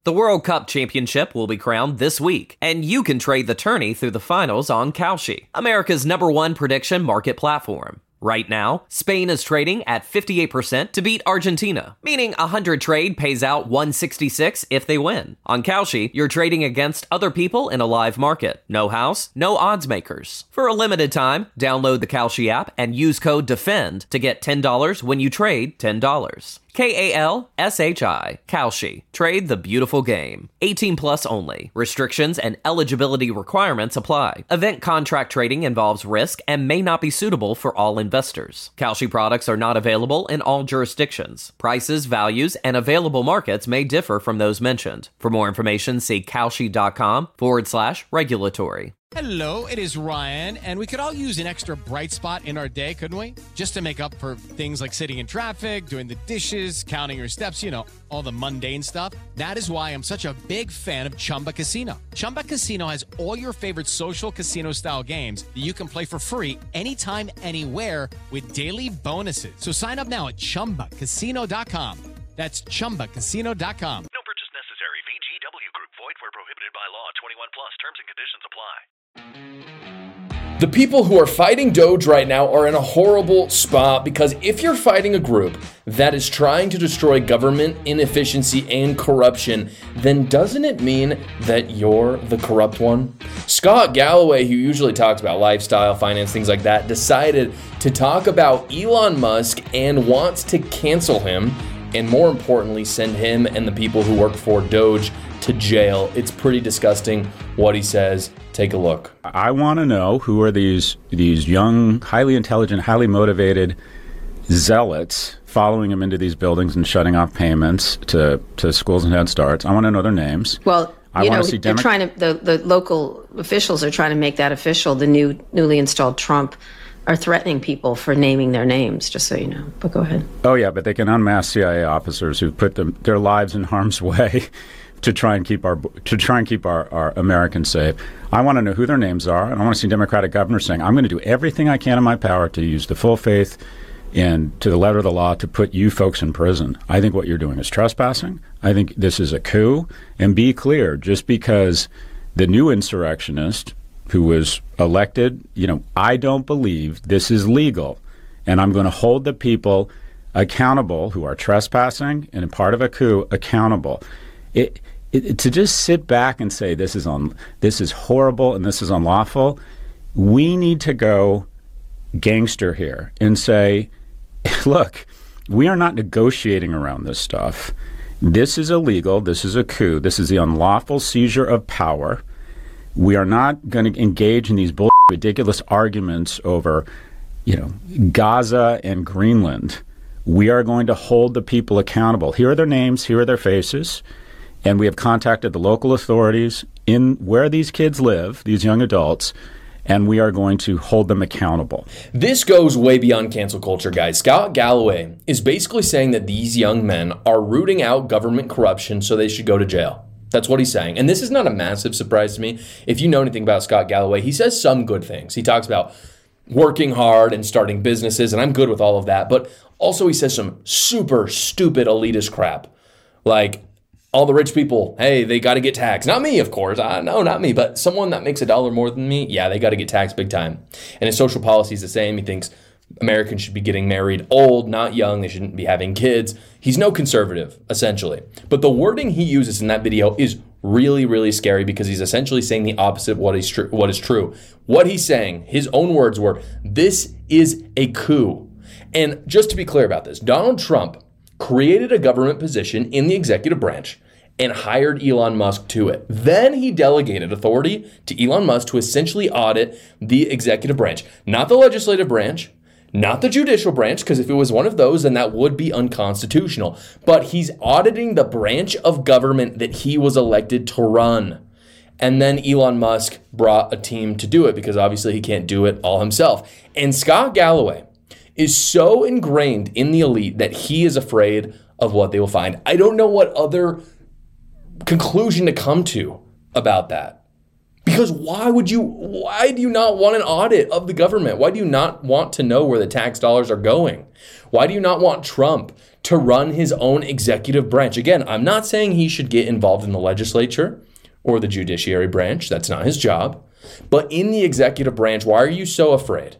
The World Cup Championship will be crowned this week, and you can trade the tourney through the finals on Kalshi, America's #1 prediction market platform. Right now, Spain is trading at 58% to beat Argentina, meaning 100 trade pays out 166 if they win. On Kalshi, you're trading against other people in a live market. No house, no odds makers. For a limited time, download the Kalshi app and use code DEFEND to get $10 when you trade $10. Kalshi. Kalshi. Trade the beautiful game. 18 plus only. Restrictions and eligibility requirements apply. Event contract trading involves risk and may not be suitable for all investors. Kalshi products are not available in all jurisdictions. Prices, values, and available markets may differ from those mentioned. For more information, see kalshi.com/regulatory. Hello, it is Ryan, and we could all use an extra bright spot in our day, couldn't we? Just to make up for things like sitting in traffic, doing the dishes, counting your steps, all the mundane stuff. That is why I'm such a big fan of Chumba Casino. Chumba Casino has all your favorite social casino-style games that you can play for free anytime, anywhere with daily bonuses. So sign up now at ChumbaCasino.com. That's ChumbaCasino.com. No purchase necessary. VGW Group. Void where prohibited by law. 21 plus. Terms and conditions apply. The people who are fighting Doge right now are in a horrible spot because if you're fighting a group that is trying to destroy government inefficiency and corruption, then doesn't it mean that you're the corrupt one? Scott Galloway, who usually talks about lifestyle, finance, things like that, decided to talk about Elon Musk and wants to cancel him, and more importantly, send him and the people who work for Doge to jail. It's pretty disgusting what he says. Take a look. I want to know who are these young, highly intelligent, highly motivated zealots following him into these buildings and shutting off payments to schools and Head Starts. I want to know their names. Well, they're trying to. The local officials are trying to make that official. The newly installed Trump are threatening people for naming their names, just so you know. But go ahead. Oh yeah, but they can unmask CIA officers who put their lives in harm's way to try and keep our Americans safe. I want to know who their names are, and I want to see Democratic governors saying, I'm going to do everything I can in my power to use the full faith and to the letter of the law to put you folks in prison. I think what you're doing is trespassing. I think this is a coup. And be clear, just because the new insurrectionist who was elected, I don't believe this is legal. And I'm going to hold the people accountable who are trespassing and a part of a coup accountable. To just sit back and say this is horrible and this is unlawful, we need to go gangster here and say, look, we are not negotiating around this stuff. This is illegal. This is a coup. This is the unlawful seizure of power. We are not going to engage in these ridiculous arguments over, Gaza and Greenland. We are going to hold the people accountable. Here are their names. Here are their faces. And we have contacted the local authorities in where these kids live, these young adults, and we are going to hold them accountable. This goes way beyond cancel culture, guys. Scott Galloway is basically saying that these young men are rooting out government corruption, so they should go to jail. That's what he's saying. And this is not a massive surprise to me. If you know anything about Scott Galloway, he says some good things. He talks about working hard and starting businesses, and I'm good with all of that. But also he says some super stupid elitist crap. Like, all the rich people, hey, they got to get taxed. Not me, of course. No, not me. But someone that makes $1 more than me, yeah, they got to get taxed big time. And his social policy is the same. He thinks Americans should be getting married old, not young. They shouldn't be having kids. He's no conservative, essentially. But the wording he uses in that video is really, really scary because he's essentially saying the opposite of what is true. What he's saying, his own words were, this is a coup. And just to be clear about this, Donald Trump created a government position in the executive branch and hired Elon Musk to it. Then he delegated authority to Elon Musk to essentially audit the executive branch, not the legislative branch, not the judicial branch, because if it was one of those, then that would be unconstitutional. But he's auditing the branch of government that he was elected to run. And then Elon Musk brought a team to do it because obviously he can't do it all himself. And Scott Galloway is so ingrained in the elite that he is afraid of what they will find. I don't know what other conclusion to come to about that. Because why do you not want an audit of the government? Why do you not want to know where the tax dollars are going? Why do you not want Trump to run his own executive branch? Again, I'm not saying he should get involved in the legislature or the judiciary branch. That's not his job. But in the executive branch, why are you so afraid?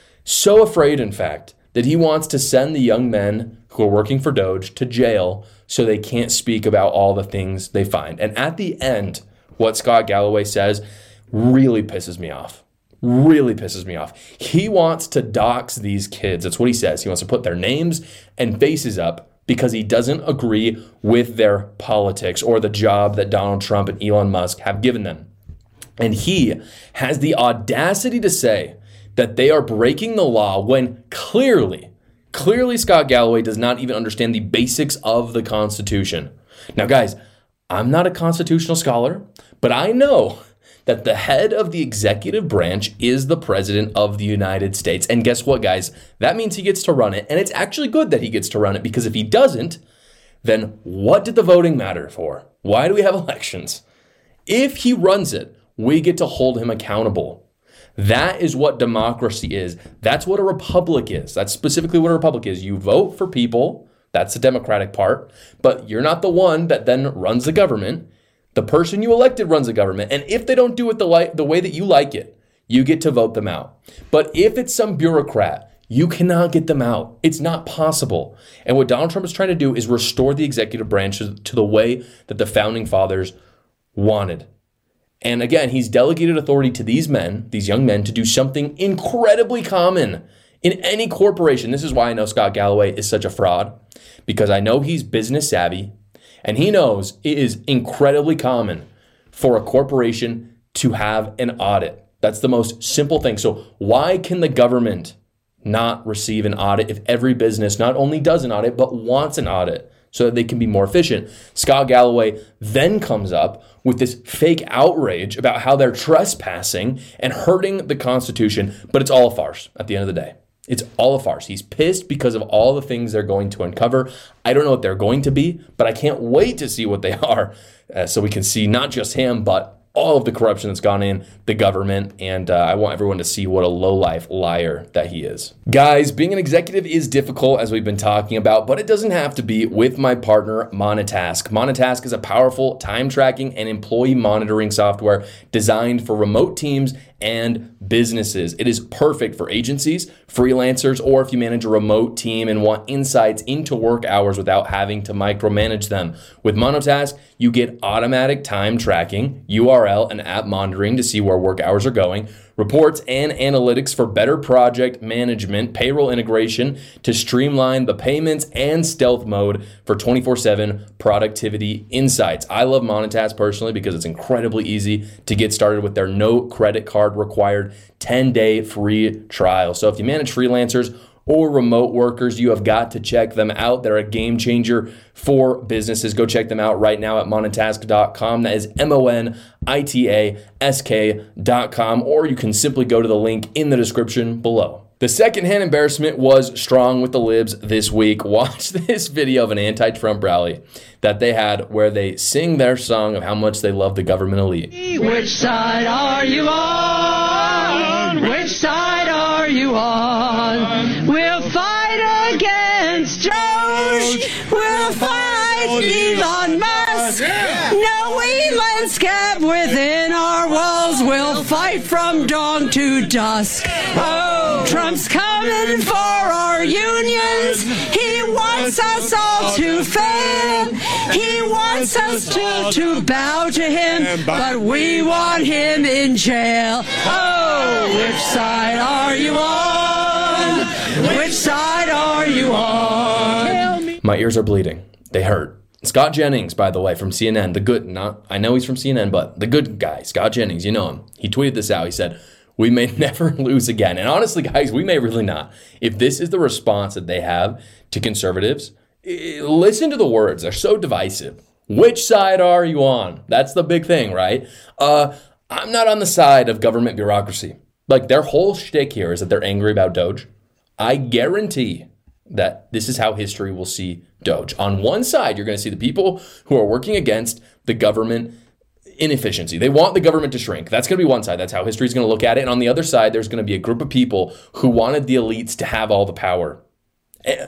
So afraid, in fact, that he wants to send the young men who are working for Doge to jail so they can't speak about all the things they find. And at the end, what Scott Galloway says really pisses me off. Really pisses me off. He wants to dox these kids. That's what he says. He wants to put their names and faces up because he doesn't agree with their politics or the job that Donald Trump and Elon Musk have given them. And he has the audacity to say that they are breaking the law when clearly Scott Galloway does not even understand the basics of the Constitution. Now, guys, I'm not a constitutional scholar, but I know that the head of the executive branch is the president of the United States. And guess what, guys? That means he gets to run it. And it's actually good that he gets to run it, because if he doesn't, then what did the voting matter for? Why do we have elections? If he runs it, we get to hold him accountable. That is what democracy is. That's what a republic is. That's specifically what a republic is. You vote for people. That's the democratic part. But you're not the one that then runs the government. The person you elected runs the government. And if they don't do it the way that you like it, you get to vote them out. But if it's some bureaucrat, you cannot get them out. It's not possible. And what Donald Trump is trying to do is restore the executive branch to the way that the founding fathers wanted. And again, he's delegated authority to these men, these young men, to do something incredibly common in any corporation. This is why I know Scott Galloway is such a fraud, because I know he's business savvy, and he knows it is incredibly common for a corporation to have an audit. That's the most simple thing. So why can the government not receive an audit if every business not only does an audit, but wants an audit so that they can be more efficient? Scott Galloway then comes up with this fake outrage about how they're trespassing and hurting the Constitution, but it's all a farce at the end of the day. It's all a farce. He's pissed because of all the things they're going to uncover. I don't know what they're going to be, but I can't wait to see what they are, so we can see not just him, but all of the corruption that's gone in the government, and I want everyone to see what a lowlife liar that he is. Guys, being an executive is difficult, as we've been talking about, but it doesn't have to be with my partner, Monotask. Monotask is a powerful time tracking and employee monitoring software designed for remote teams and businesses. It is perfect for agencies, freelancers, or if you manage a remote team and want insights into work hours without having to micromanage them. With Monotask, you get automatic time tracking, URL and app monitoring to see where work hours are going, reports and analytics for better project management, payroll integration to streamline the payments, and stealth mode for 24/7 productivity insights. I love Monotask personally because it's incredibly easy to get started with their no credit card required 10-day free trial. So if you manage freelancers or remote workers, you have got to check them out. They're a game changer for businesses. Go check them out right now at monotask.com. That is MONITASK.com, or you can simply go to the link in the description below. The secondhand embarrassment was strong with the libs this week. Watch this video of an anti-Trump rally that they had where they sing their song of how much they love the government elite. Which side are you on? Which side are you on? We'll fight against Doge. We'll fight Elon Musk. No Elon's kept within our walls. We'll fight from dawn to dusk. Oh, Trump's coming for our unions. He wants us all to fail. He wants us to bow to him, but we want him in jail. Oh, which side are you on? Which side are you on? My ears are bleeding. They hurt. Scott Jennings, by the way, from CNN, I know he's from CNN, but the good guy, Scott Jennings, you know him. He tweeted this out. He said, "We may never lose again." And honestly, guys, we may really not. If this is the response that they have to conservatives, listen to the words. They're so divisive. Which side are you on? That's the big thing, right? I'm not on the side of government bureaucracy. Like, their whole shtick here is that they're angry about Doge. I guarantee that this is how history will see Doge. On one side, you're going to see the people who are working against the government inefficiency. They want the government to shrink. That's going to be one side. That's how history is going to look at it. And on the other side, there's going to be a group of people who wanted the elites to have all the power. I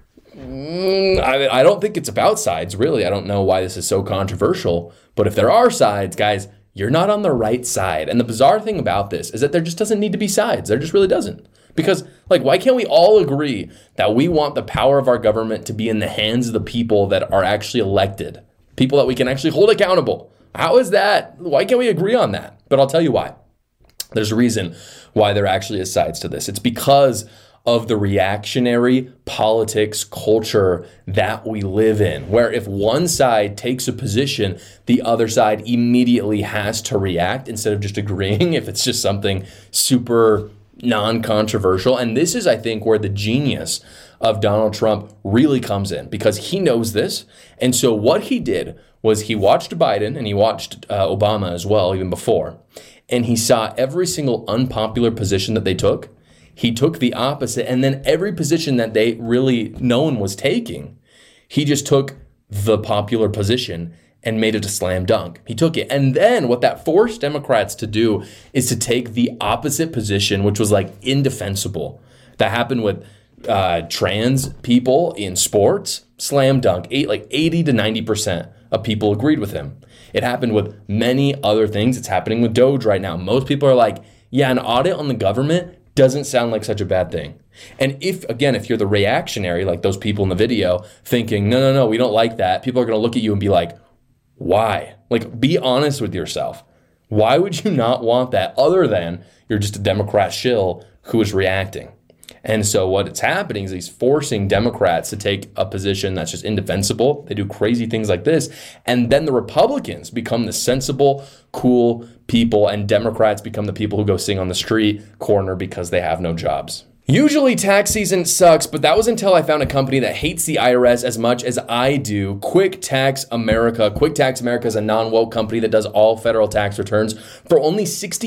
don't think it's about sides, really. I don't know why this is so controversial. But if there are sides, guys, you're not on the right side. And the bizarre thing about this is that there just doesn't need to be sides. There just really doesn't. Because, why can't we all agree that we want the power of our government to be in the hands of the people that are actually elected? People that we can actually hold accountable. How is that? Why can't we agree on that? But I'll tell you why. There's a reason why there actually is sides to this. It's because of the reactionary politics culture that we live in, where if one side takes a position, the other side immediately has to react instead of just agreeing if it's just something super non-controversial. And this is, I think, where the genius of Donald Trump really comes in, because he knows this. And so what he did was he watched Biden and he watched Obama as well, even before, and he saw every single unpopular position that they took. He took the opposite, and then every position that no one was taking, he just took the popular position and made it a slam dunk. He took it. And then what that forced Democrats to do is to take the opposite position, which was indefensible. That happened with trans people in sports, slam dunk. 80 to 90% of people agreed with him. It happened with many other things. It's happening with Doge right now. Most people are like, yeah, an audit on the government doesn't sound like such a bad thing. And if you're the reactionary, like those people in the video, thinking, no, we don't like that, people are going to look at you and be like, why? Be honest with yourself. Why would you not want that other than you're just a Democrat shill who is reacting? And so what it's happening is he's forcing Democrats to take a position that's just indefensible. They do crazy things like this. And then the Republicans become the sensible, cool people, and Democrats become the people who go sing on the street corner because they have no jobs. Usually tax season sucks, but that was until I found a company that hates the IRS as much as I do, Quick Tax America. Quick Tax America is a non-woke company that does all federal tax returns for only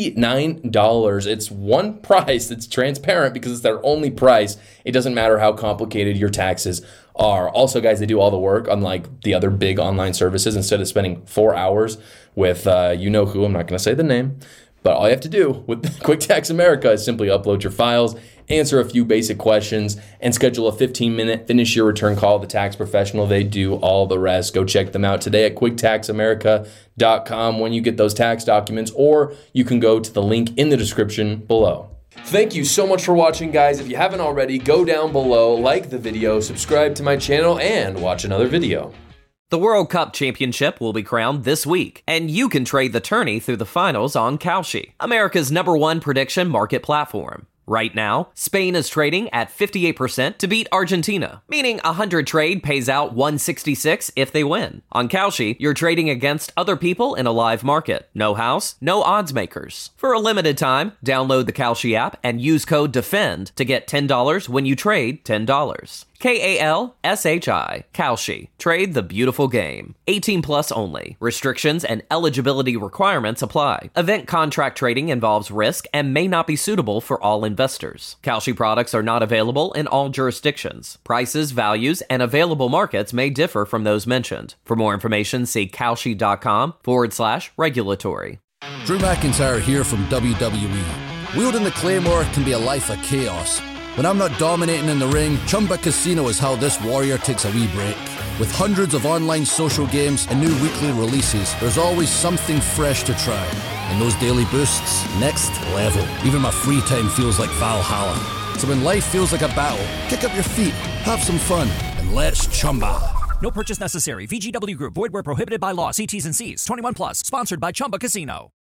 $69. It's one price. It's transparent because it's their only price. It doesn't matter how complicated your taxes are. Also, guys, they do all the work, unlike the other big online services. Instead of spending 4 hours with you-know-who, I'm not going to say the name, but all you have to do with Quick Tax America is simply upload your files, answer a few basic questions, and schedule a 15-minute finish your return call with a tax professional. They do all the rest. Go check them out today at quicktaxamerica.com when you get those tax documents, or you can go to the link in the description below. Thank you so much for watching, guys. If you haven't already, go down below, like the video, subscribe to my channel, and watch another video. The World Cup Championship will be crowned this week, and you can trade the tourney through the finals on Kalshi, America's #1 prediction market platform. Right now, Spain is trading at 58% to beat Argentina, meaning 100 trade pays out 166 if they win. On Kalshi, you're trading against other people in a live market. No house, no odds makers. For a limited time, download the Kalshi app and use code DEFEND to get $10 when you trade $10. Kalshi, Kalshi. Trade the beautiful game. 18 plus only. Restrictions and eligibility requirements apply. Event contract trading involves risk and may not be suitable for all investors. Kalshi products are not available in all jurisdictions. Prices, values, and available markets may differ from those mentioned. For more information, see kalshi.com/regulatory. Drew McIntyre here from WWE. Wielding the Claymore can be a life of chaos. When I'm not dominating in the ring, Chumba Casino is how this warrior takes a wee break. With hundreds of online social games and new weekly releases, there's always something fresh to try. And those daily boosts, next level. Even my free time feels like Valhalla. So when life feels like a battle, kick up your feet, have some fun, and let's Chumba. No purchase necessary. VGW Group. Void where prohibited by law. See T's and C's. 21 plus. Sponsored by Chumba Casino.